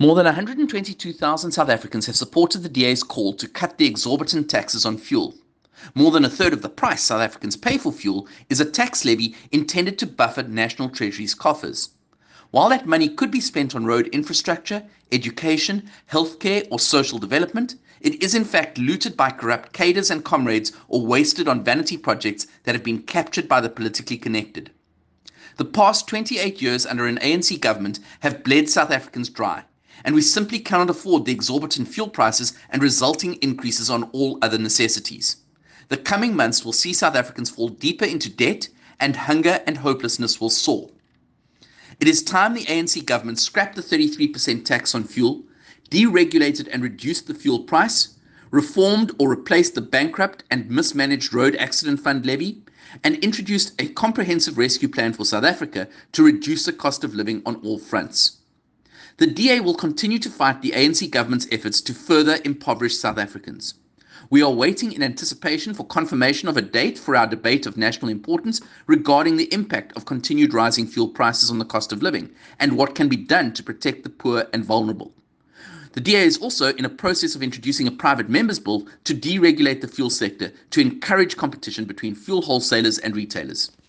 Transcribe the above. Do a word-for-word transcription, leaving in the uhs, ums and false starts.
More than one hundred twenty-two thousand South Africans have supported the D A's call to cut the exorbitant taxes on fuel. More than a third of the price South Africans pay for fuel is a tax levy intended to buffer National Treasury's coffers. While that money could be spent on road infrastructure, education, healthcare, or social development, it is in fact looted by corrupt cadres and comrades or wasted on vanity projects that have been captured by the politically connected. The past twenty-eight years under an A N C government have bled South Africans dry, and we simply cannot afford the exorbitant fuel prices and resulting increases on all other necessities. The coming months will see South Africans fall deeper into debt, and hunger and hopelessness will soar. It is time the A N C government scrapped the thirty-three percent tax on fuel, deregulated and reduced the fuel price, reformed or replaced the bankrupt and mismanaged road accident fund levy, and introduced a comprehensive rescue plan for South Africa to reduce the cost of living on all fronts. The D A will continue to fight the A N C government's efforts to further impoverish South Africans. We are waiting in anticipation for confirmation of a date for our debate of national importance regarding the impact of continued rising fuel prices on the cost of living and what can be done to protect the poor and vulnerable. The D A is also in a process of introducing a private members bill to deregulate the fuel sector to encourage competition between fuel wholesalers and retailers.